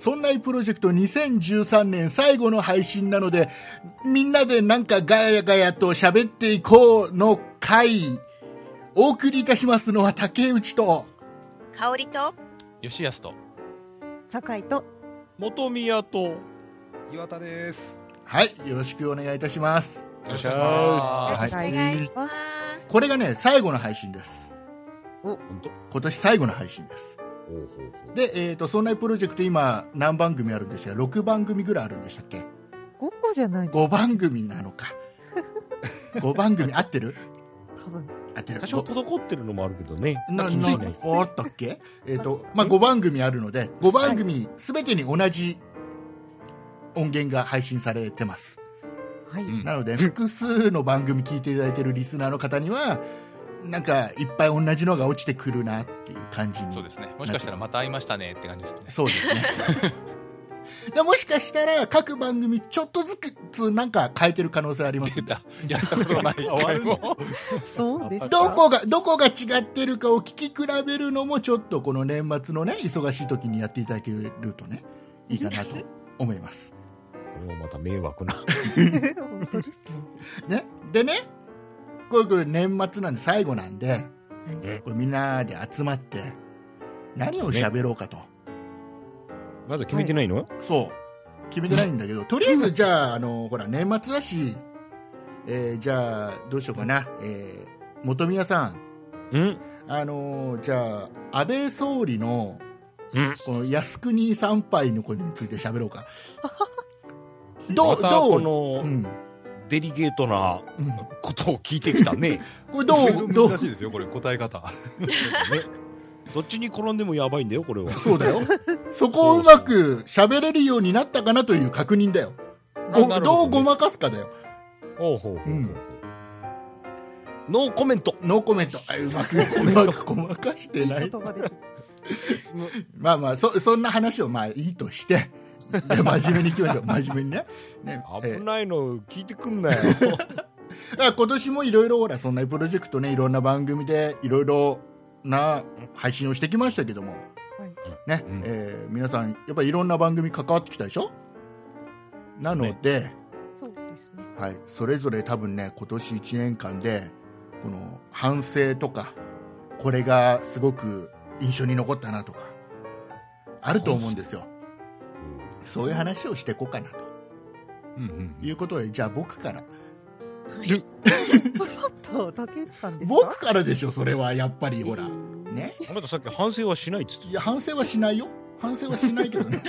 そんないプロジェクト2013年最後の配信なので、みんなでなんかガヤガヤと喋っていこうの回、お送りいたしますのは竹内と香りと吉安と酒井と元宮と岩田です。 はい、よろしくお願いいたします。 よろしくお願いします。 お願いします。 これがね、最後の配信です。 本当？ 今年最後の配信です。で、そんなプロジェクト今何番組あるんでしたっけ？6番組ぐらいあるんでしたっけ？ 5個じゃないです 5番組なのか。5番組合ってる？ 多分合ってる。 多少滞ってるのもあるけどね。 あったっけ？5番組あるので、5番組すべてに同じ音源が配信されてます。 はい。 なので、複数の番組聞いていただいているリスナーの方には、なんかいっぱい同じのが落ちてくるなっていう感じに。 そうですね。もしかしたらまた会いましたねって感じですね。 そうですね。でもしかしたら各番組ちょっとずつなんか変えてる可能性ありますんで。 やったことない回もそうですか。 どこが違ってるかを聞き比べるのもちょっとこの年末のね忙しい時にやっていただけるとねいいかなと思います。 もうまた迷惑な。 本当ですね。 ね、でね、これ年末なんで最後なんで、これみんなで集まって何を喋ろうかと。 まだ決めてないの？ そう決めてないんだけど、とりあえずじゃあほら年末だし、じゃあどうしようかな、本宮さん、じゃあ安倍総理のこの靖国参拝のことについて喋ろうか。 またこのデリゲートなことを聞いてきたね。 これ難しいですよこれ答え方。 どっちに転んでもやばいんだよこれは。 そうだよ。そこをうまく喋れるようになったかなという確認だよ。どうごまかすかだよ。 ほう。ノーコメント。 ノーコメント。うまくごまかしてない。 いい言葉です。 まあそんな話をまあいいとして。真面目にいきましょう。真面目にね。 危ないの聞いてくんなよ。 今年もいろいろほらそんなプロジェクトね、いろんな番組でいろいろな配信をしてきましたけども、ね、皆さんやっぱりいろんな番組関わってきたでしょ。なので、 そうですね。 はい、それぞれ多分ね今年1年間でこの反省とかこれがすごく印象に残ったなとかあると思うんですよ。そういう話をしていこうかなと、いうことで、じゃあ僕から。 竹内さんですか？ 僕からでしょそれはやっぱりほら、ね。 あなたさっき反省はしないっつって。 いや反省はしないよ。反省はしないけどね。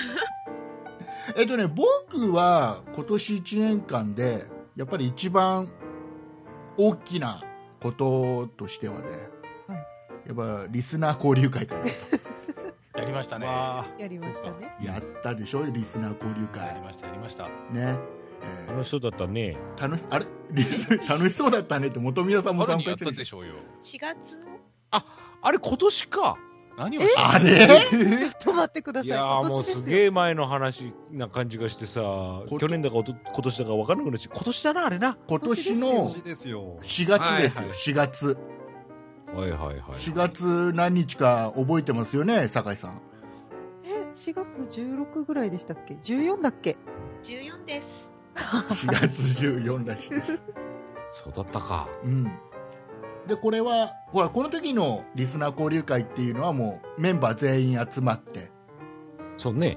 僕は今年1年間でやっぱり一番大きなこととしてはね、やっぱリスナー交流会かなと。 やりましたね。 やりましたね。 やったでしょリスナー交流会。 やりましたね。 楽しそうだったね。 楽しそうだったねって元宮さんも参加してるでしょうよ。 4月あれ今年か。 何をあれちょっと待ってください。 いやーもうすげえ前の話な感じがしてさ、去年だか今年だか分からなくなっちゃう。今年だなあれな。 今年の4月ですよ。4月。4月何日か覚えてますよね酒井さん。 4月16ぐらいでしたっけ？14だっけ ？14です。 4月14らしいです。 そうだったか。 でこれはほらこの時のリスナー交流会っていうのはもうメンバー全員集まってそうね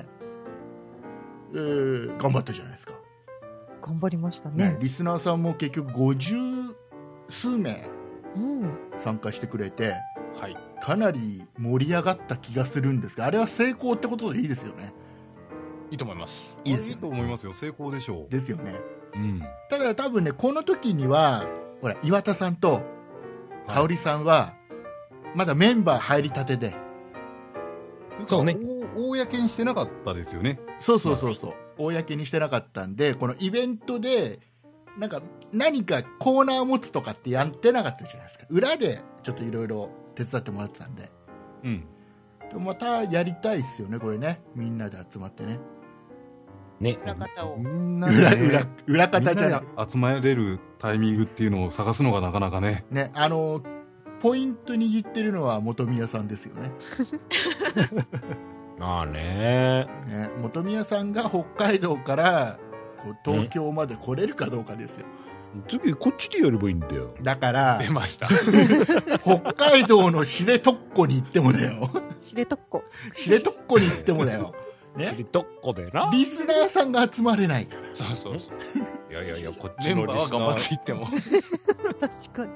頑張ったじゃないですか。 頑張りましたね。 リスナーさんも結局50数名参加してくれて、かなり盛り上がった気がするんですが、あれは成功ってことでいいですよね。 いいと思います。 いいと思いますよ。成功でしょう。 ですよね。ただ多分ねこの時にはほら岩田さんと香織さんはまだメンバー入りたてで、 そうね。公にしてなかったですよね。 そう。公にしてなかったんで、このイベントで何かコーナー持つとかってやってなかったじゃないですか。裏でちょっといろいろ手伝ってもらってたんで。でもまたやりたいですよねこれね。みんなで集まってね。 裏方を。 みんなで裏方じゃない。 集まれるタイミングっていうのを探すのがなかなかね。 ポイント握ってるのは本宮さんですよね。 ああね本宮さんが北海道からこう東京まで来れるかどうかですよ。 次こっちでやればいいんだよ。 だから出ました。 北海道の知床に行ってもだよ。 知床に行ってもだよ。ね、 知床でな。 リスナーさんが集まれないから。 そうそうそう。 いやいやいや、こっちのメンバーはリスナー頑張っていっても。 確かに。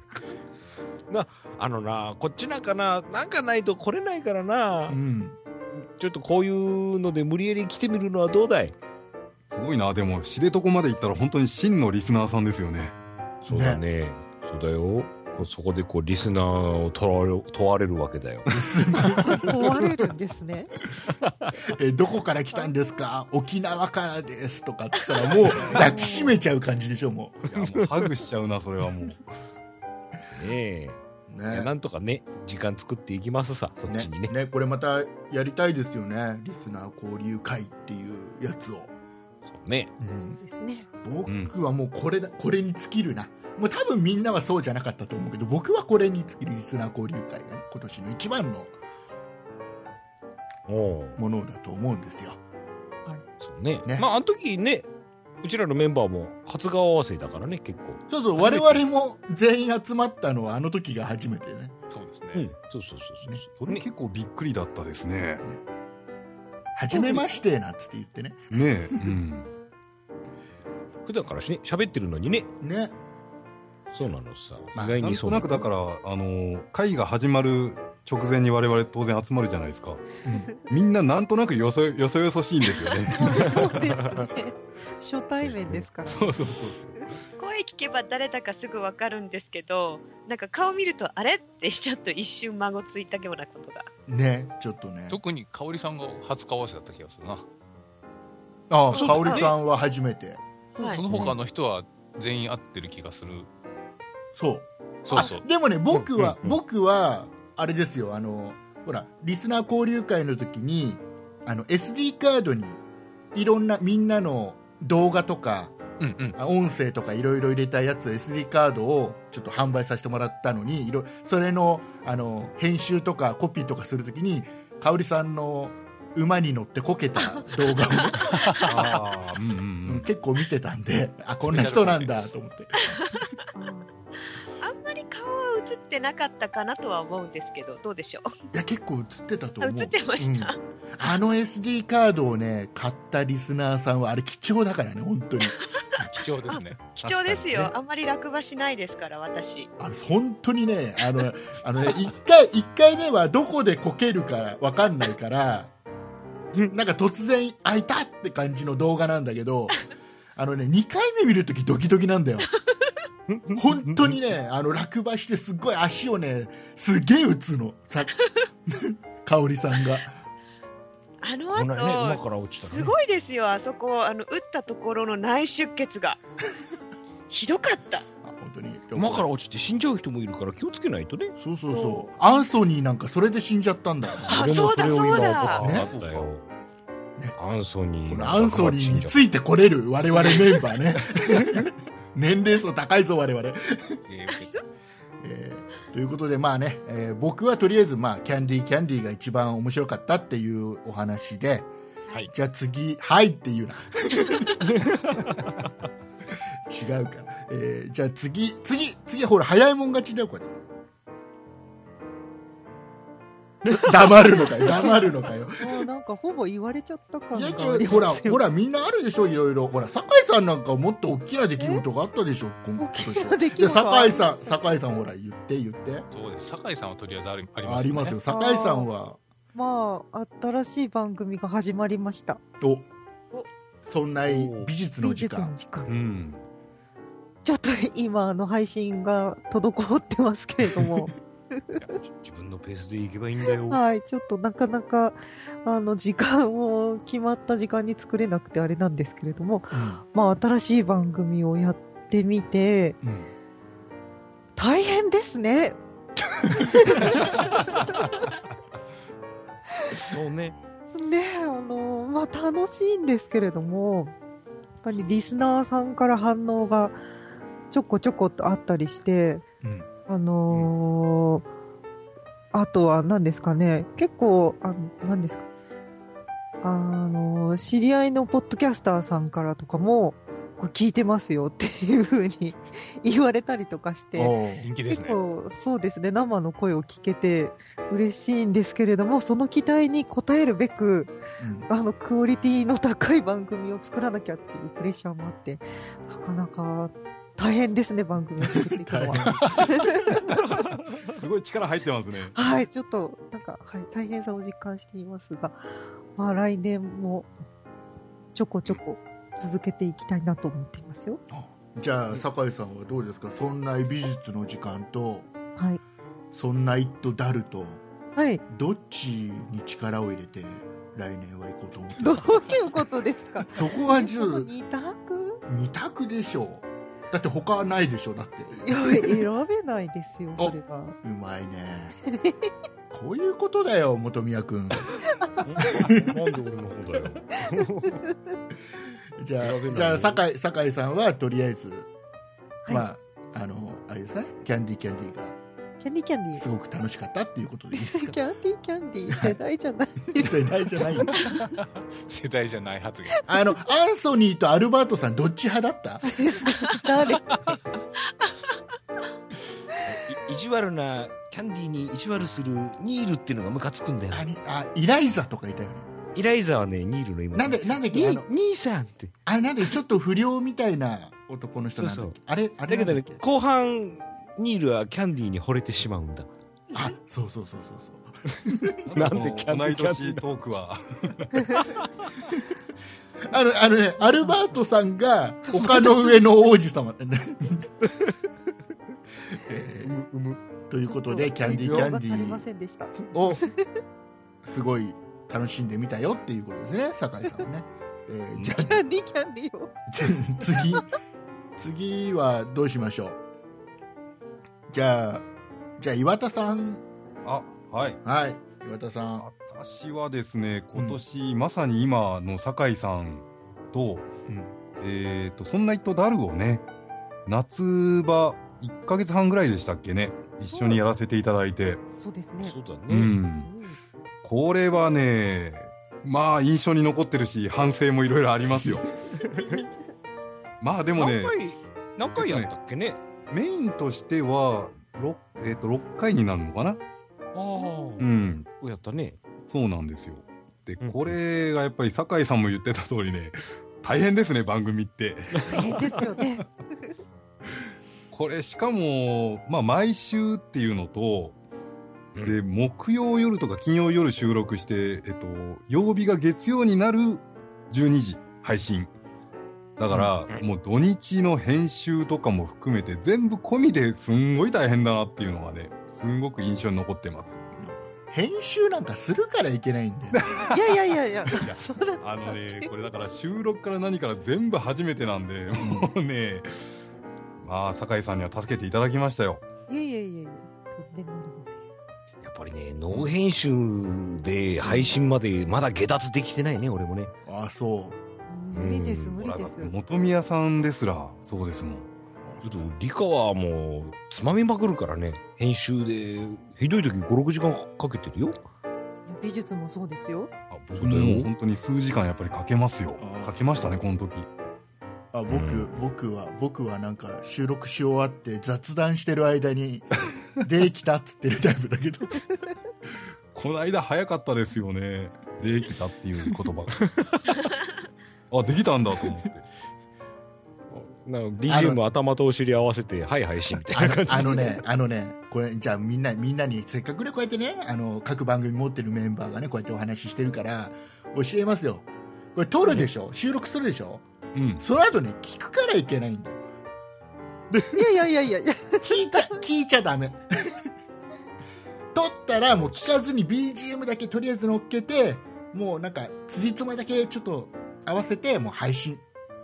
こっちなんかないと来れないからな、 うん、 ちょっとこういうので無理やり来てみるのはどうだい？ すごいな。でも知床まで行ったら本当に真のリスナーさんですよね。 そうだね。そうだよ。そこでリスナーを問われるわけだよ。 問われるんですね。 どこから来たんですか？沖縄からですとかって言ったらもう抱きしめちゃう感じでしょ。もういやもうハグしちゃうなそれはもう。 ねえ。なんとかね時間作っていきますさ、そっちにね。 これまたやりたいですよね。リスナー交流会っていうやつを。 そうね。 そうですね。 僕はもうこれに尽きるな。もう多分みんなはそうじゃなかったと思うけど、僕はこれに尽きるリスナー交流会が、ね、今年の一番のものだと思うんですよ。 そうね。まああの時ね、うちらのメンバーも初顔合わせだからね、結構。 そうそう、我々も全員集まったのはあの時が初めてね。 そうですね。 うん、そうね。 それ結構びっくりだったですね。 初めましてなんつって言ってね。 ねえ。うん。 普段から喋ってるのにね。 ね。 そうなのさ。 意外にそう。なんとなくだから会が始まる直前に我々当然集まるじゃないですか。みんななんとなくよそよそしいんですよね。 そうですね。初対面ですから。 そう。 声聞けば誰だかすぐ分かるんですけど、なんか顔見るとあれってちょっと一瞬孫ついたようなことが。 ね、ちょっとね。 特に香織さんが初顔合わせだった気がするな。 ああ、香織さんは初めて。 その他の人は全員会ってる気がする。 そう。 そうでもね、僕はあれですよ。ほらリスナー交流会の時にSD カードにいろんなみんなの動画とか、音声とかいろいろ入れたやつ SD カードをちょっと販売させてもらったのに、それの編集とかコピーとかするときに香織さんの馬に乗ってこけた動画を結構見てたんで、こんな人なんだと思って。 あんまり顔は映ってなかったかなとは思うんですけど、どうでしょう。 いや結構映ってたと思う。 映ってました、 SD カードをね買ったリスナーさんはあれ貴重だからね、本当に貴重ですね。 貴重ですよ、ね、あんまり落馬しないですから私。 本当にね1回目はどこでこけるか分かんないからなんか突然開いたって感じの動画なんだけど2回目見るときドキドキなんだよ。本当にね落馬してすっごい足をねすげえ打つの香織さんが。 あの後、すごいですよ、あそこ打ったところの内出血がひどかった。 本当に馬から落ちて死んじゃう人もいるから気をつけないとね。 そうアンソニーなんかそれで死んじゃったんだよ。 そうだアンソニーについてこれる我々メンバーね。年齢層高いぞ我々。ということでまあね、僕はとりあえずキャンディーが一番面白かったっていうお話で、じゃあ次はいっていうな。違うから、じゃあ次ほら早いもん勝ちだよこれ。黙るのかよ。 もうなんかほぼ言われちゃった感がありますよ。ほらみんなあるでしょ、いろいろ。ほら酒井さんなんかもっと大きな出来事があったでしょ。 大きな出来事。 酒井さんほら言って。 そうです。酒井さんはとりあえずありますよね。 ありますよ。酒井さんは新しい番組が始まりました。 そんな美術の時間。 ちょっと今配信が滞ってますけれども。 自分のペースで行けばいいんだよ。 はい、ちょっとなかなか時間を決まった時間に作れなくてあれなんですけれども、新しい番組をやってみて、大変ですね。 そうね。 楽しいんですけれども、やっぱりリスナーさんから反応がちょこちょこっとあったりして、あとは何ですかね、結構何ですか、 知り合いのポッドキャスターさんからとかも、これ聞いてますよっていう風に言われたりとかして、 人気ですね。 結構そうですね、生の声を聞けて嬉しいんですけれども、その期待に応えるべく、クオリティの高い番組を作らなきゃっていうプレッシャーもあって、なかなか大変ですね、番組を作っていくのは。 すごい力入ってますね。 はい、ちょっと、なんか、はい、大変さを実感していますが、まあ来年もちょこちょこ続けていきたいなと思っていますよ。 じゃあ酒井さんはどうですか。そんな美術の時間と、 はい、 そんなイットダルと、 はい、 どっちに力を入れて来年は行こうと思ってる。 どういうことですか。 そこはちょっと二択でしょう。だって他はないでしょ。だっていや選べないですよ、それが。 うまいね。こういうことだよ、本宮君。 なんで俺の方だよ。 じゃあ酒井さんはとりあえず、 はい、 まああれですかね、キャンディーがキャンディーすごく楽しかったっていうことでいいですか。 キャンディー世代じゃない。 世代じゃない。 世代じゃない発言。 アンソニーとアルバートさんどっち派だった？ 誰？ 意地悪なキャンディーに意地悪するニールっていうのがムカつくんだよ。 イライザとかいたよね。 イライザはね、ニールの今。 なんで兄さんって。 なんでちょっと不良みたいな男の人なんだっけ。あれだけどね、後半ニールはキャンディーに惚れてしまうんだ。 そう。 なんでキャンディー同い年トークは。 アルバートさんが丘の上の王子様ってね。ということでキャンディーをすごい楽しんでみたよっていうことですね、酒井さんはね。 じゃあキャンディーを次はどうしましょう。じゃあ岩田さん。 はい、 岩田さん。 私はですね、今年、まさに今の酒井さんと、そんな糸ダルをね、夏場1ヶ月半ぐらいでしたっけね、一緒にやらせていただいて。 そうですね。 そうだね。 これはね、まあ印象に残ってるし、反省もいろいろありますよ。まあでもね、 何回やったっけね。 メインとしては、6回になるのかな。 やったね。 そうなんですよ。で、これがやっぱり酒井さんも言ってた通りね、大変ですね、番組って。 大変ですよね。 これしかも、まあ毎週っていうのと、で、木曜夜とか金曜夜収録して、曜日が月曜になる12時配信。だから、もう土日の編集とかも含めて全部込みですんごい大変だなっていうのがね、すんごく印象に残ってます。 編集なんかするからいけないんだよ。 いやそうだった。 これだから収録から何から全部初めてなんで、もうね、まあ、酒井さんには助けていただきましたよ。 とんでもありません。 やっぱりね、ノー編集で配信までまだ下脱できてないね、俺もね。 そう。 無理です。 本宮さんですら、そうですもん。 理科はもう、つまみまくるからね。編集で、ひどい時5、6時間かけてるよ。 美術もそうですよ。 僕も本当に数時間やっぱりかけますよ。かけましたね、この時。 僕はなんか収録し終わって雑談してる間にできたっつってるタイプだけど。 この間早かったですよね。できたっていう言葉が。できたんだと思って。 BGM 頭とお尻合わせて、はい配信みたいな感じ。 これ、じゃあみんなにせっかくね、こうやってね、各番組持ってるメンバーがね、こうやってお話ししてるから、教えますよ。これ撮るでしょ、収録するでしょ、その後ね、聞くからいけないんだよ。 いや。 聞いちゃダメ。撮ったらもう聞かずに BGM だけとりあえず乗っけて、もうなんか辻褄だけちょっと合わせて、もう配信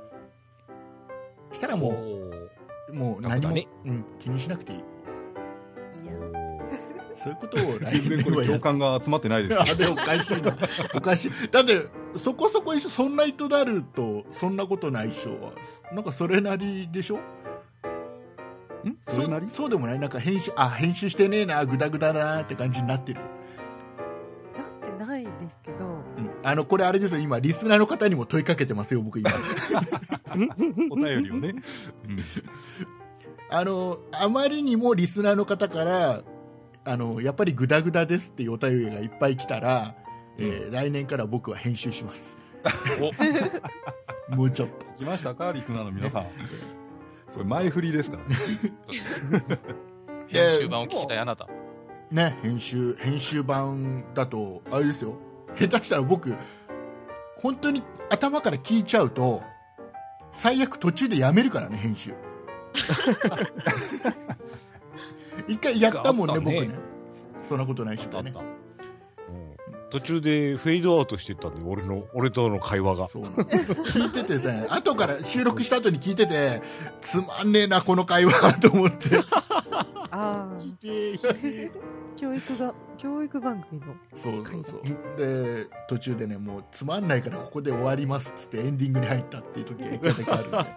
したらもう何も、気にしなくていい。そういうことを全然これ共感が集まってないですけど。 おかしい。だってそこそこ一緒、そんな人だるとそんなことないっしょはなんかそれなりでしょ。 それなり？ そうでもない。なんか編集してねえな、グダグダなって感じになってる。 なってないですけど、 これあれですよ、今リスナーの方にも問いかけてますよ、僕今。 お便りをね。 あまりにもリスナーの方からやっぱりグダグダですっていうお便りがいっぱい来たら、来年から僕は編集します。もうちょっと。 聞きましたか、リスナーの皆さん。これ前振りですからね。 編集版を聞きたいあなた。 ね、編集版だとあれですよ。下手したら僕本当に頭から聞いちゃうと最悪途中でやめるからね、編集。一回やったもんね、僕ね。そんなことないしね。 途中でフェードアウトしてったんで、俺との会話が。 そうなん聞いててさ、後から収録した後に聞いてて、つまんねえなこの会話と思って。 ああ。教育番組の。 そう。で途中でね、もうつまんないからここで終わりますっつってエンディングに入ったっていう時が一回だけあるんで。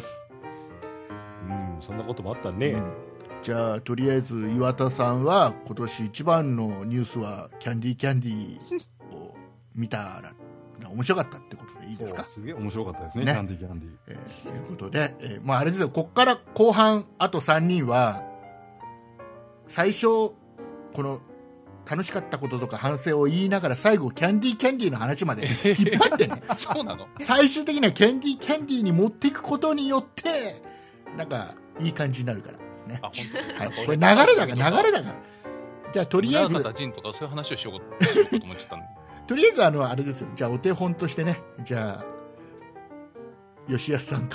そんなこともあったね。 じゃあとりあえず岩田さんは今年一番のニュースはキャンディーを見たら面白かったってことでいいですか？ すげえ面白かったですね、キャンディー。ということで、まああれですよ、こっから後半あと3人は最初この楽しかったこととか反省を言いながら最後キャンディーの話まで引っ張ってねそうなの？ 最終的にはキャンディーに持っていくことによってなんかいい感じになるからね。 あ、本当。 はい、これ流れだからじゃあとりあえずジンとかそういう話をしようと思っちゃったんでとりあえずあれですよ、じゃあお手本としてね、じゃあ吉安さん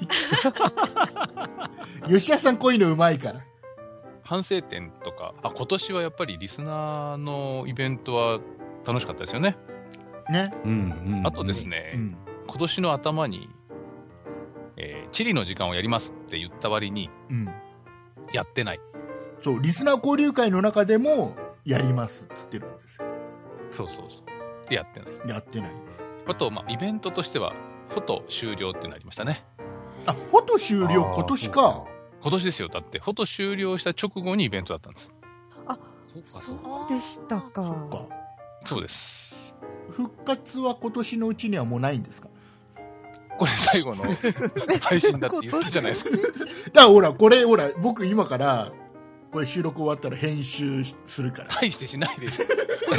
から吉安さんこういうのうまいから反省点とか、今年はやっぱりリスナーのイベントは楽しかったですよね。あとですね、今年の頭に、地理の時間をやりますって言った割に、やってない。 そう、リスナー交流会の中でもやりますっつってるんですよ。 そう。やってない。 やってないんです。 あと、イベントとしては、フォト終了っていうのありましたね。 あ、フォト終了、今年か。 今年ですよ。だって、フォト終了した直後にイベントだったんです。 あ、そうでしたか。 そうです。 復活は今年のうちにはもうないんですか？ これ最後の配信だって言ったじゃないですか。 だからほら僕今からこれ収録終わったら編集するから大してしないでしょ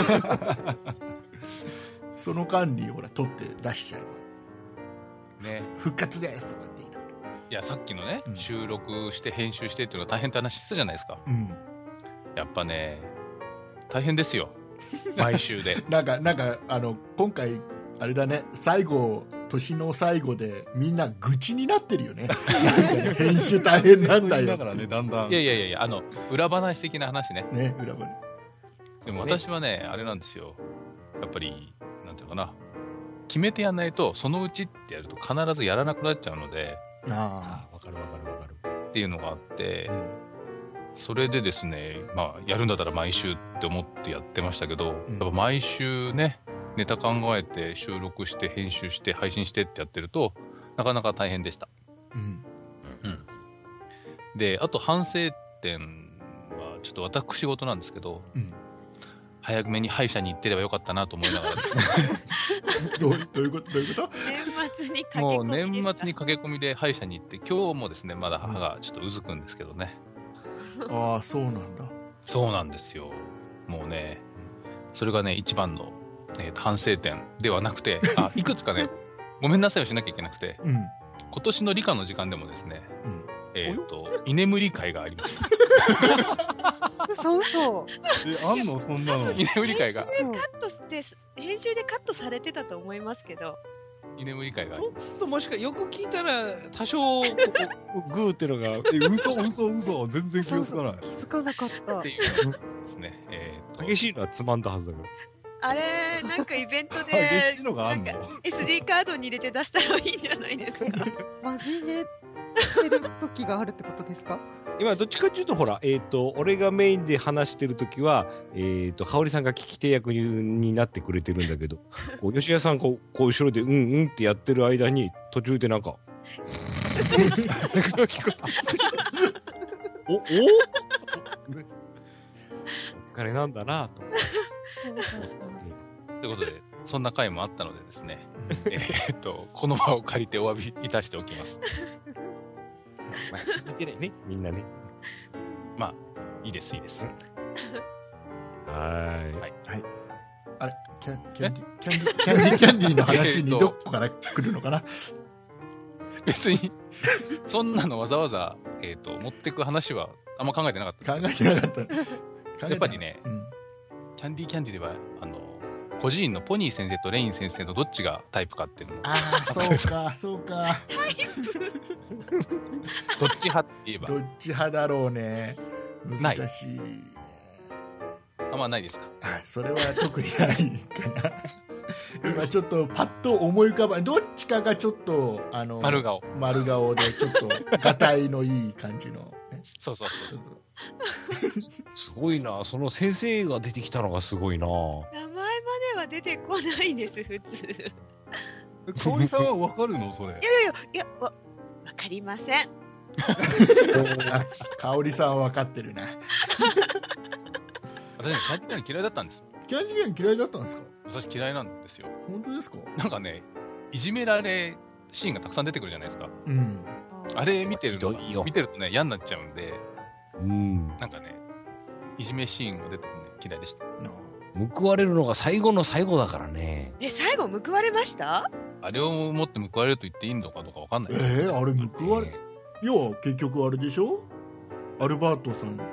その間にほら撮って出しちゃえばね、 復活ですとかって言いながら。 いや、さっきのね、収録して編集してっていうのが大変って話してたじゃないですか。やっぱね、大変ですよ、毎週で。 なんか今回あれだね、年の最後でみんな愚痴になってるよね。編集大変なんだよ。 だからね、だんだん。 いや、裏話的な話ね。 裏話。 でも私はね、あれなんですよ。やっぱり、なんていうのかな。決めてやんないと、そのうちってやると必ずやらなくなっちゃうので。 わかる。 っていうのがあって、それでですね、やるんだったら毎週って思ってやってましたけど、やっぱ毎週ね、ネタ考えて収録して編集して配信してってやってるとなかなか大変でした。で、あと反省点はちょっと私事なんですけど、早めに歯医者に行ってればよかったなと思いながらですね。 どういうこと？ 年末に駆け込みでした。 もう年末に駆け込みで歯医者に行って、今日もですねまだ歯がちょっとうずくんですけどね。 ああ、そうなんだ。 そうなんですよ。もうね、それがね一番の反省点ではなくて、いくつかねごめんなさいをしなきゃいけなくて、今年の理科の時間でもですね、居眠り会があります。 そう。 あんのそんなの。 居眠り会が。 編集でカットされてたと思いますけど。 居眠り会があります。 ちょっともしかよく聞いたら多少グーってのが嘘全然気がつかない。 気づかなかった。 っていうですね。 激しいのはつまんだはずだから。 あれ、なんかイベントで激しいのがあんの SD カードに入れて出したらいいんじゃないですか。 マジねしてる時があるってことですか？ 今どっちかっていうとほら、俺がメインで話してる時は香織さんが聞き手役になってくれてるんだけど、吉谷さんこう後ろでうんってやってる間に途中でなんかお疲れなんだなと。 ということでそんな回もあったのでですね、この場を借りてお詫びいたしておきます。 まあ、気づいてないね、みんなね。 まあ、いいです。 はい。 あれ、キャンディーの話にどこから来るのかな。 別にそんなのわざわざ持ってく話はあんま考えてなかった。 考えてなかった。 やっぱりね、キャンディーでは孤児院のポニー先生とレイン先生のどっちがタイプかっていうのも。 そうか。 どっち派って言えば。 どっち派だろうね。難しい。 あんまないですか。 それは特にないかな。今ちょっとパッと思い浮かばない。どっちかがちょっと丸顔でちょっとがたいのいい感じの、ね。そう。 すごいな。その先生が出てきたのがすごいな。 名前までは出てこないです普通。 香織さんはわかるのそれ？ いやわかりません。 香織さんはわかってるな。 私ね、キャンディー嫌いだったんです。 キャンディー嫌いだったんですか？ 私嫌いなんですよ。 本当ですか？ なんかね、いじめられシーンがたくさん出てくるじゃないですか。あれ見てるとね、嫌になっちゃうんで、なんかね、いじめシーンが出てくるね、嫌いでした。 報われるのが最後の最後だからね。 最後報われました？ あれをもって報われると言っていいのかどうかわかんない。 あれ報われ、いや結局あれでしょ、アルバートさんと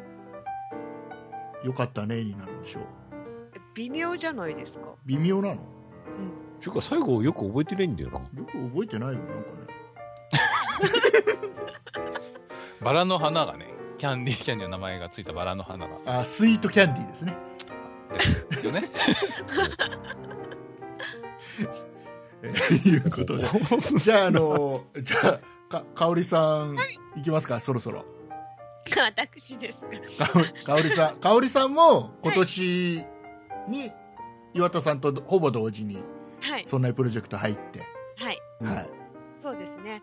よかったねになるんでしょ。 微妙じゃないですか。 微妙なの？ ちゅうか最後よく覚えてないんだよな。 よく覚えてないよ、なんかね。 バラの花がね、キャンディーの名前がついたバラの花が。 スイートキャンディーですね。 ですよね。 いうことで。じゃあ、かおりさん、いきますか、そろそろ。 私ですか。 かおりさんも今年に岩田さんとほぼ同時に、そんなプロジェクト入って。 そうですね。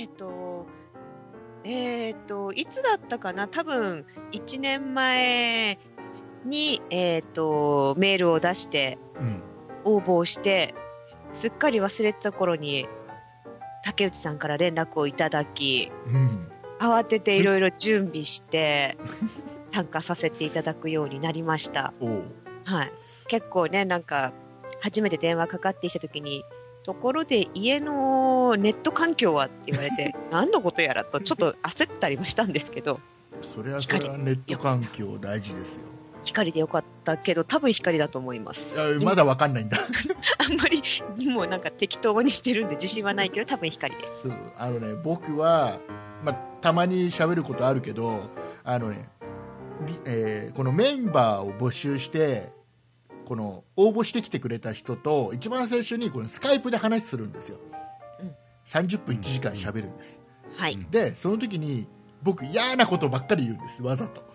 いつだったかな、多分1年前に、メールを出して、応募をして、すっかり忘れてた頃に竹内さんから連絡をいただき、慌てていろいろ準備して参加させていただくようになりました。結構ね、なんか初めて電話かかってきた時に、ところで家のネット環境はって言われて何のことやらとちょっと焦ったりもしたんですけど、 それはネット環境大事ですよ。 光でよかったけど、多分光だと思います。 まだわかんないんだ。 あんまりもうなんか適当にしてるんで自信はないけど、多分光です。 僕は、たまに喋ることあるけど、このメンバーを募集してこの応募してきてくれた人と一番最初にこのスカイプで話するんですよ。30分1時間喋るんです。でその時に僕嫌なことばっかり言うんです、わざと。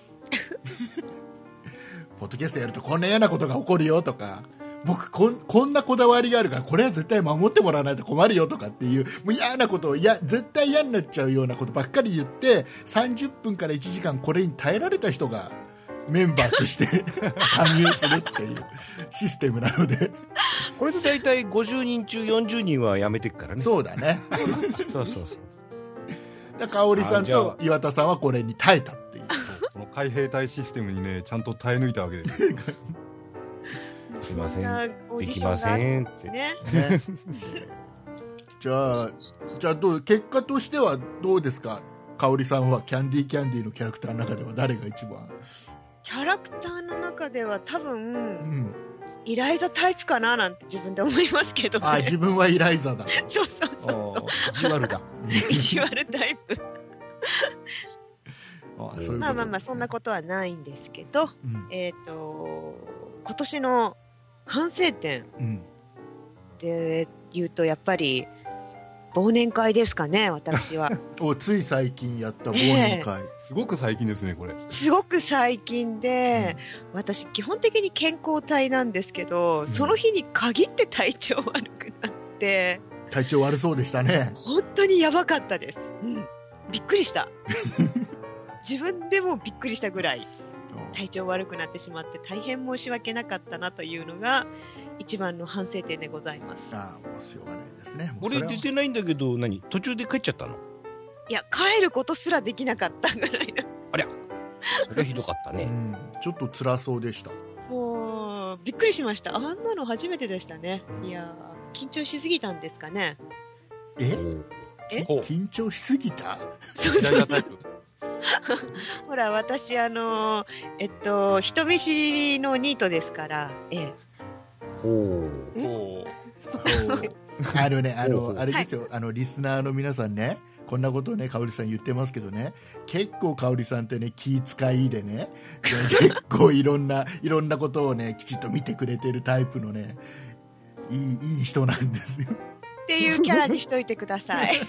ポッドキャストやるとこんな嫌なことが起こるよとか、僕こんなこだわりがあるからこれは絶対守ってもらわないと困るよとかっていう、もう嫌なことを絶対嫌になっちゃうようなことばっかり言って、30分から1時間これに耐えられた人がメンバーとして加入するっていうシステムなので、 これで大体50人中40人はやめてくからね。 そうだね。 そうだから香織さんと岩田さんはこれに耐えたっていう、 この海兵隊システムにねちゃんと耐え抜いたわけです。 すいません、できませんってね。 じゃあ結果としてはどうですか、香織さんはキャンディーのキャラクターの中では誰が一番？ キャラクターの中では多分、イライザタイプかななんて自分で思いますけどね。 自分はイライザだ。 そう意地悪だ。 意地悪タイプ。まあそんなことはないんですけど、今年の反省点で言うとやっぱり忘年会ですかね、私は。 つい最近やった忘年会、 すごく最近ですね、これ。 すごく最近で、私基本的に健康体なんですけど、その日に限って体調悪くなって、 体調悪そうでしたね。 本当にやばかったです。びっくりした。自分でもびっくりしたぐらい体調悪くなってしまって、大変申し訳なかったなというのが一番の反省点でございます。 ああ、もうしょうがないですね。 俺出てないんだけど、途中で帰っちゃったの？ いや、帰ることすらできなかったぐらいの。 ありゃ、それひどかったね。 ちょっと辛そうでした。 もうびっくりしました。あんなの初めてでしたね。いや、緊張しすぎたんですかね。 緊張しすぎた？ そうほら、私人見知りのニートですから。 あれですよ、リスナーの皆さんね、こんなことをね、かおりさん言ってますけどね、結構かおりさんってね、気遣いでね、結構いろんなことをね、きちっと見てくれてるタイプのね、いい人なんですよ。 っていうキャラにしといてください。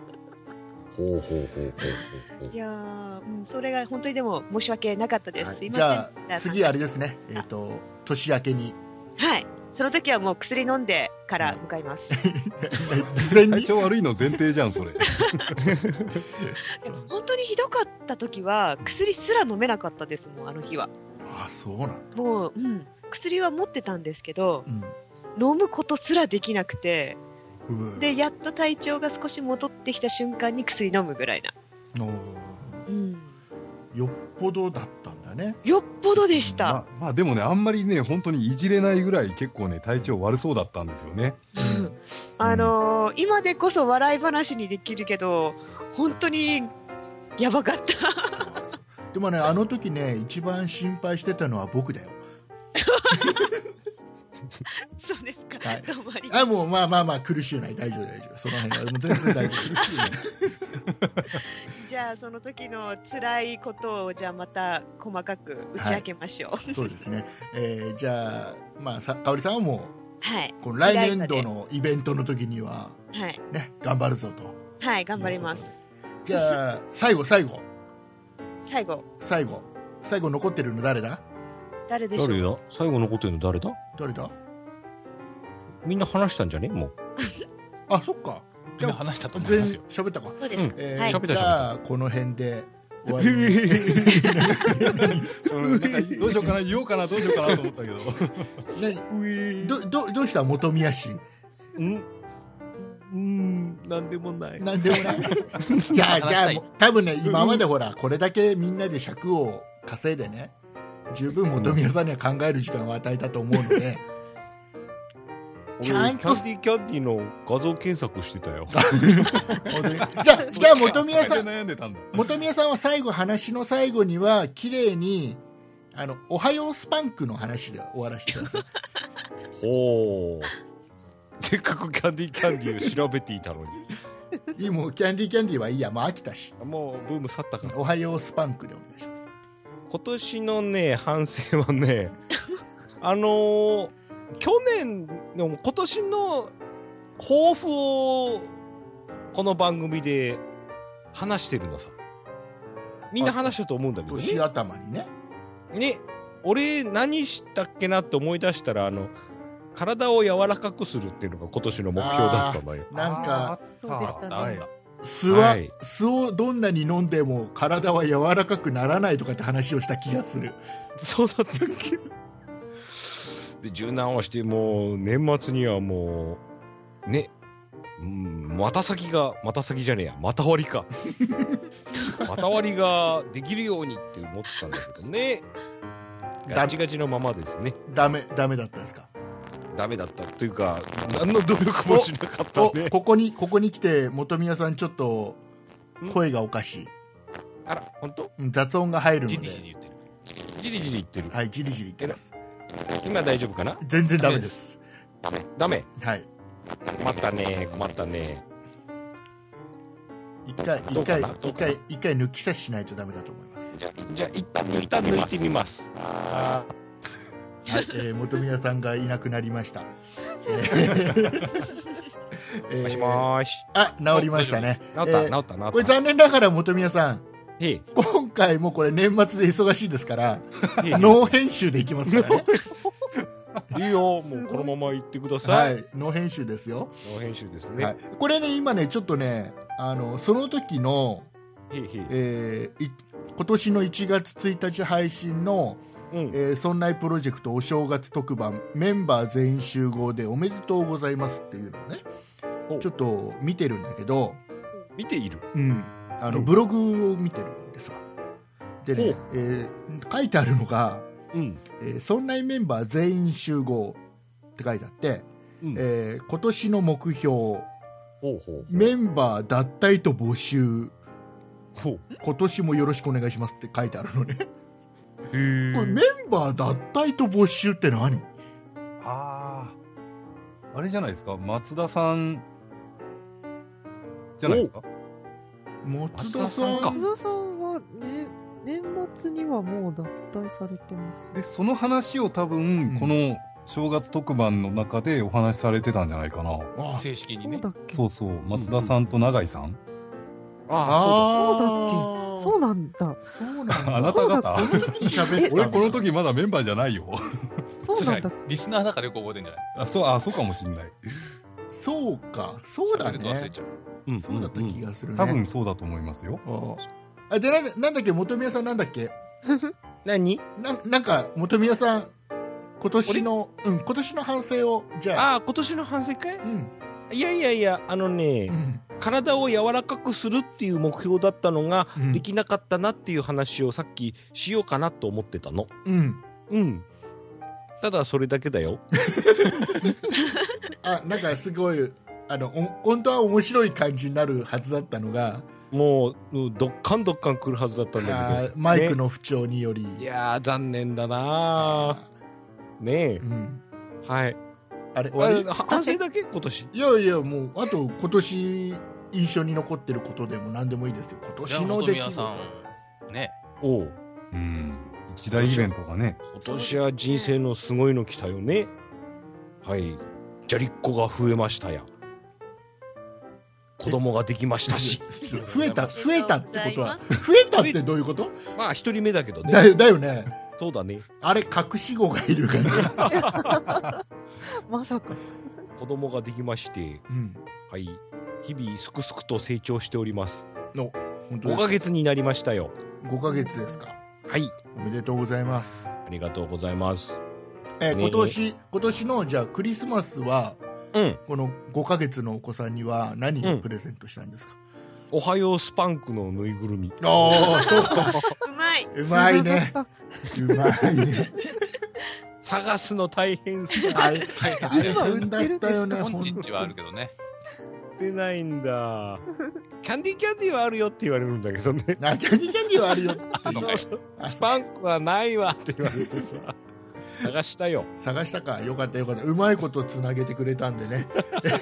いや、それが本当にでも申し訳なかったです。 じゃあ次あれですね、年明けに。 はい。その時はもう薬飲んでから向かいます。 体調悪いの前提じゃん、それ。 本当にひどかった時は薬すら飲めなかったですもん、あの日は。 あ、そうなんだ。 もう、薬は持ってたんですけど、飲むことすらできなくて、でやっと体調が少し戻ってきた瞬間に薬飲むぐらいな。 よっぽどだったんだね。 よっぽどでした。 まあでもね、あんまりね、本当にいじれないぐらい結構ね、体調悪そうだったんですよね。 今でこそ笑い話にできるけど、本当にやばかった。 でもね、あの時ね、一番心配してたのは僕だよ。 そうですか。 はい、 どうもありがとう。 もうまあ苦しいない、大丈夫。その辺はもう全然大丈夫。苦しいない。 じゃあその時の辛いことをじゃあまた細かく打ち明けましょう。 そうですね。じゃあかおりさんはもう、 この来年度のイベントの時にはね、頑張るぞと。 はい、頑張ります。 じゃあ最後残ってるの誰だ？ 誰でしょう？ 誰だ？最後残ってるの誰だ？みんな話したんじゃね？もう。 あ、そっか。 じゃあ話したと思いますよ。 喋ったか。 そうです。 じゃあこの辺で終わり。 どうしようかな、言おうかな、どうしようかなと思ったけど。どうした元宮氏？ なんでもない。 じゃあ多分ね、今までほらこれだけみんなで尺を稼いでね、十分本宮さんには考える時間を与えたと思うので。 ちゃんとキャンディの画像検索してたよ。 じゃあ元宮さんは話の最後には綺麗におはようスパンクの話で終わらせてください。 ほう。せっかくキャンディを調べていたのに。 もうキャンディはいいや、もう飽きたし。 もうブーム去ったから。 おはようスパンクでお願いします。 今年のね、反省はね、去年でも今年の抱負をこの番組で話してるのさ。みんな話したと思うんだけどね。 年頭にね。 俺何したっけなって思い出したら体を柔らかくするっていうのが今年の目標だったのよ。 なんかそうでしたね。 酢をどんなに飲んでも体は柔らかくならないとかって話をした気がする。 そうだったっけ？で柔軟をしてもう年末にはもうね、股割りか股割りができるようにって思ってたんだけどね、ガチガチのままですね。 ダメだったんですか？ ダメだったというか何の努力もしなかったね。 ここに来て元宮さんちょっと声がおかしい。 あら本当？ 雑音が入るので。 ジリジリ言ってる。 はい、ジリジリ言ってます。 今大丈夫かな？ 全然ダメです。 ダメ。 はい。 困ったね。 一回抜き差ししないとダメだと思います。 じゃあ一旦抜いてみます。 はい、元宮さんがいなくなりました。 もしもーし。 治りましたね。 治った。 これ残念ながら元宮さん。今回もこれ年末で忙しいですからノー編集でいきますからね。 いいよ、もうこのまま言ってください。 はい、ノー編集ですよ。 ノー編集ですね。 はい、これね今ねちょっとねその時の今年の1月1日配信のそんなプロジェクトお正月特番メンバー全員集合でおめでとうございますっていうのをねちょっと見てるんだけど、 見ている、 ブログを見てるんですわ。でね、書いてあるのが、そんなメンバー全員集合って書いてあって、今年の目標、メンバー脱退と募集、今年もよろしくお願いしますって書いてあるのね。これメンバー脱退と募集って何？ あれじゃないですか、松田さんじゃないですか。 松田さんは、ね、年末にはもう脱退されてます。 でその話を多分、この正月特番の中でお話しされてたんじゃないかな。 正式にね。 そうそう、松田さんと永井さん。 そうだっけ。そうなんだ。 あなた方俺この時まだメンバーじゃないよ。 そうなんだ。 リスナーだからよく覚えてんじゃない？ そうかもしんない。 そうか、そうだね。そうだった気がするね。 多分そうだと思いますよ。 で、なんだっけ、本宮さんなんだっけ何なんか、本宮さん、今年の反省を、じゃあ。 今年の反省かい？いや、体を柔らかくするっていう目標だったのが、できなかったなっていう話をさっきしようかなと思ってたの。ただそれだけだよ。 なんかすごい、本当は面白い感じになるはずだったのが、 もうどっかん来るはずだったんだけど、 マイクの不調により、 いやー残念だなねえ、はい。あれ反省だけ今年？ いやもうあと今年印象に残ってることでも何でもいいですよ。今年の出来事ね。 一大イベントがね。 今年は人生のすごいの来たよね。はい。じゃりっこが増えましたや。子供ができましたし。 増えたってことは、増えたってどういうこと？ まあ一人目だけどね。 だよね。 そうだね。 あれ隠し子がいるから。 まさか。 子供ができまして、はい。日々すくすくと成長しております。5ヶ月になりましたよ。 5ヶ月ですか。 はい。 おめでとうございます。 ありがとうございます。 今年のじゃあクリスマスは、この5ヶ月のお子さんには何をプレゼントしたんですか？ おはようスパンクのぬいぐるみ。 そうか。 うまいね。うまいね。 探すの大変さ。 大変だったよね。 本日はあるけどね。 売ってないんだ。キャンディーはあるよって言われるんだけどね。 キャンディーはあるよってスパンクはないわって言われてさ。探したよ。 探したか。よかった。うまいことつなげてくれたんでね。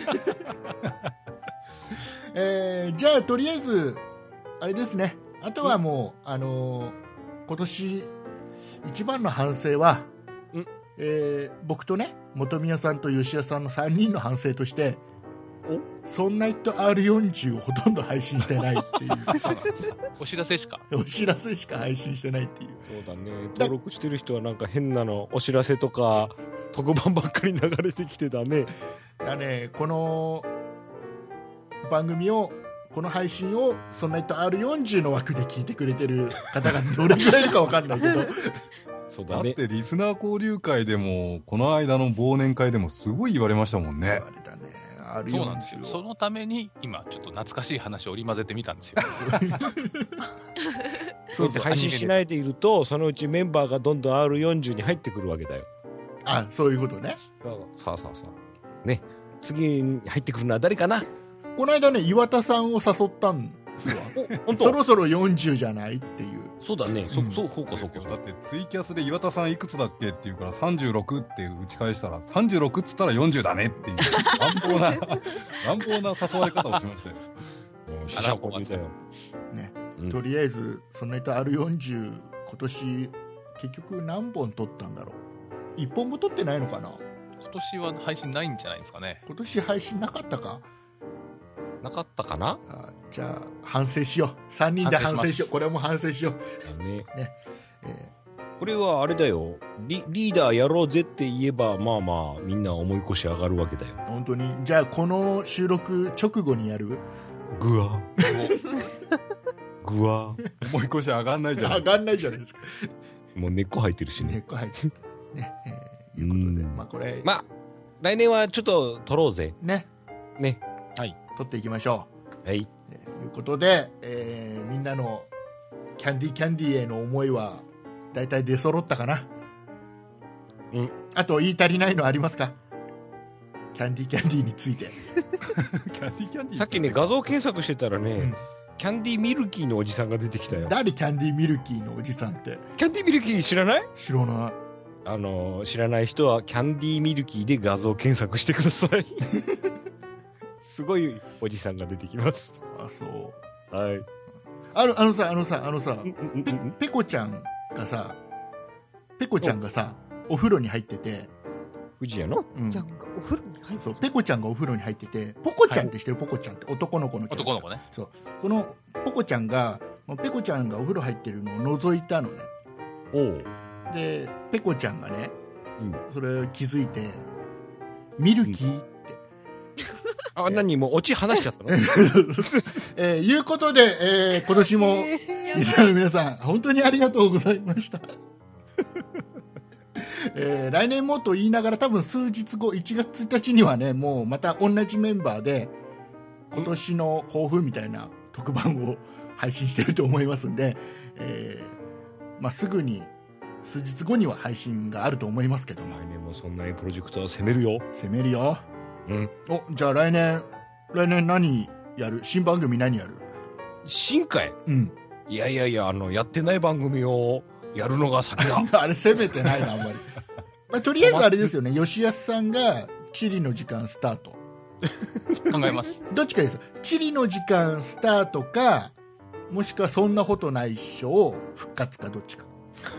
じゃあとりあえずあれですね。あとはもう今年一番の反省は、僕とね本宮さんと吉谷さんの3人の反省として、そんなイット R40 をほとんど配信してないっていうお知らせしか配信してないっていう。 そうだね。登録してる人はなんか変なのお知らせとか特番ばっかり流れてきてだね。 この番組をこの配信をそんなイット R40 の枠で聞いてくれてる方がどれぐらいいるか分かんないけどそうだね。 だってリスナー交流会でもこの間の忘年会でもすごい言われましたもんね。 そうなんですよ。そのために今ちょっと懐かしい話を織り交ぜてみたんですよ。 そうやって配信しないでいるとそのうちメンバーがどんどん R40 に入ってくるわけだよ。 そういうことね。 さあね。次に入ってくるのは誰かな。 この間ね岩田さんを誘ったんですよ。そろそろ40じゃないっていう。 そうだね。そうか。 だってツイキャスで岩田さんいくつだっけって言うから36って打ち返したら36っつったら40だねっていう乱暴な誘われ方をしましたよ。 死者こりだよ。 ね。とりあえずそのネタ R40 今年結局何本撮ったんだろう。1本も撮ってないのかな。 今年は配信ないんじゃないですかね。 今年配信なかったか。 なかったかな。 じゃあ反省しよう。3人で反省しよう。これも反省しよう。 ね。これはあれだよ。リーダーやろうぜって言えばまあみんな思い越し上がるわけだよ。 本当に。じゃあこの収録直後にやる。 ぐわ思い越し上がんないじゃないですか。 上がんないじゃないですか。 もう根っこ生えてるしね。 根っこ生えてる。ね。いうことで、まあこれ。 まあ、来年はちょっと撮ろうぜ。 ね。 ね。 はい。 撮っていきましょう。はい。 ということで、みんなのキャンディーへの思いは、だいたい出揃ったかな。 うん。 あと言い足りないのありますか？キャンディーについて。 キャンディーさっきね、画像検索してたらね、キャンディーミルキーのおじさんが出てきたよ。 誰キャンディーミルキーのおじさんって。 キャンディーミルキー知らない？ 知らない。 知らない人はキャンディーミルキーで画像検索してください。すごいおじさんが出てきます。 あ、そう。 はい。 あのさ、ペコちゃんがさ、お風呂に入ってて、 藤谷のペコちゃんがお風呂に入ってて、 そう、ペコちゃんがお風呂に入ってて、ポコちゃんって知ってる？ポコちゃんって男の子の男の子ね。 そう、このポコちゃんがペコちゃんがお風呂入ってるのを覗いたのね。 おう。 でペコちゃんがね、それを気づいてミルキーって、 何もうオチ話しちゃったの？ いうことで、今年もリスナーの皆さん本当にありがとうございました。来年もと言いながら多分数日後1月1日にはね、もうまた同じメンバーで今年の抱負みたいな特番を配信してると思いますんで、まあ、すぐに数日後には配信があると思いますけども、 来年もそんなにプロジェクトは攻めるよ。 うん。じゃあ来年何やる？新番組何やる？ 新かい？ うん。 いややってない番組をやるのが先だ。 あれ攻めてないなあんまり。まあ、とりあえずあれですよね、吉安さんが地理の時間スタート。 考えます。 どっちかですよ。地理の時間スタートか、もしくはそんなことないっしょを復活か、どっちか。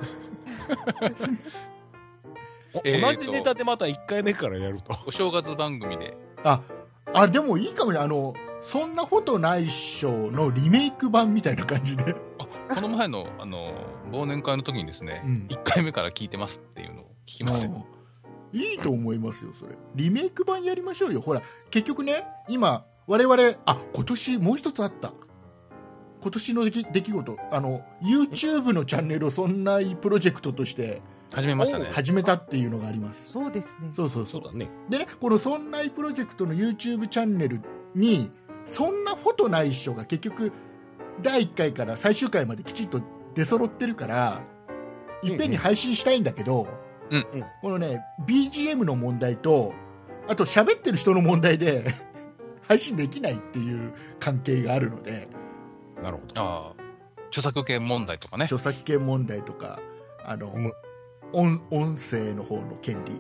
同じネタでまた1回目からやると。 お正月番組で。 でもいいかもね。そんなことないっしょのリメイク版みたいな感じで。 この前の忘年会の時にですね、1回目から聞いてますっていうのを聞きましたよ。 いいと思いますよ、それ。リメイク版やりましょうよ。ほら、結局ね、今我々今年もう一つあった。今年の出来事、YouTube のチャンネルをそんなプロジェクトとして始めましたね。 始めたっていうのがあります。 そうですね。 そうだね。 でね、このそんないプロジェクトの YouTube チャンネルにそんなことないっしょが結局第1回から最終回まできちっと出揃ってるから、いっぺんに配信したいんだけど、このね BGM の問題とあと喋ってる人の問題で配信できないっていう関係があるので。 なるほど。 著作権問題とかね。 著作権問題とか音声の方の権利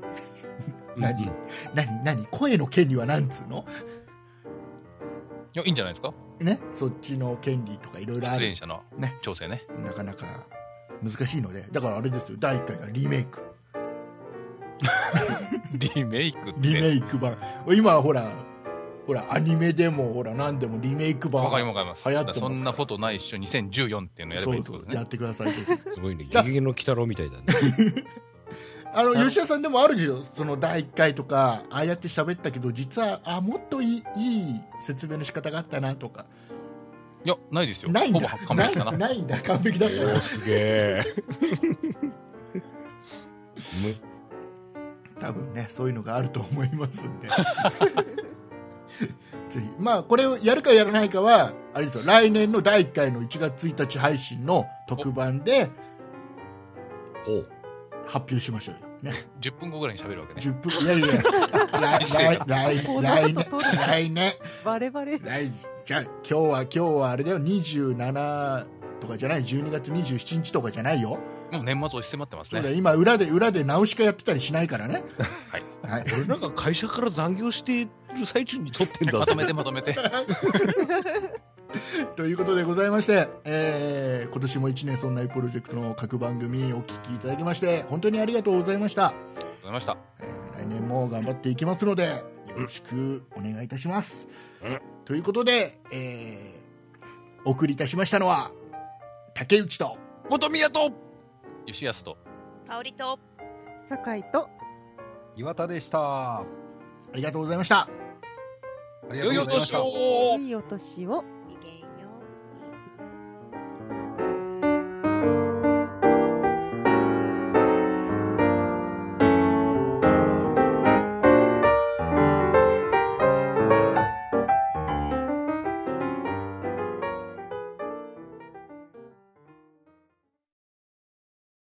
何声の権利は何つうの？ いや、いいんじゃないですかね、そっちの権利とかいろいろある。 出演者の調整ね。 なかなか難しいので、だからあれですよ、第1回がリメイク。 リメイクって。 リメイク版。今ほらアニメでもほら何でもリメイク版わかります。 流行ってます。 そんなことないっしょ2014っていうのやればいいってことね。 そうやってください。 すごいね。ゲゲゲの鬼太郎みたいだね。 吉田さんでもあるでしょ、その第1回とかああやって喋ったけど実はもっといい説明の仕方があったなとか。 いや、ないですよ。 ないんだ。 ほぼ完璧かな。 ないんだ、完璧だった。 すげえ。 多分ね、そういうのがあると思いますんで。ぜひ、まあこれをやるかやらないかはあれですよ、来年の第1回の1月1日配信の特番で発表しましょうよ。ね、 10分後ぐらいに喋るわけね。 10分、いや来年バレバレ。 じゃあ今日はあれだよ、27とかじゃない、12月27日とかじゃないよ。 もう年末押し迫ってますね。 そうだ、今裏でナウシカやってたりしないからね。 はい。俺なんか会社から残業している最中に撮ってんだ。 まとめて。 ということでございまして、今年も1年そんなプロジェクトの各番組お聞きいただきまして本当にありがとうございました。来年も頑張っていきますのでよろしくお願いいたします。ということで、お送りいたしましたのは竹内と本宮と吉安と香織と酒井と岩田でした。 ありがとうございました。 ありがとうございました。 良いお年を。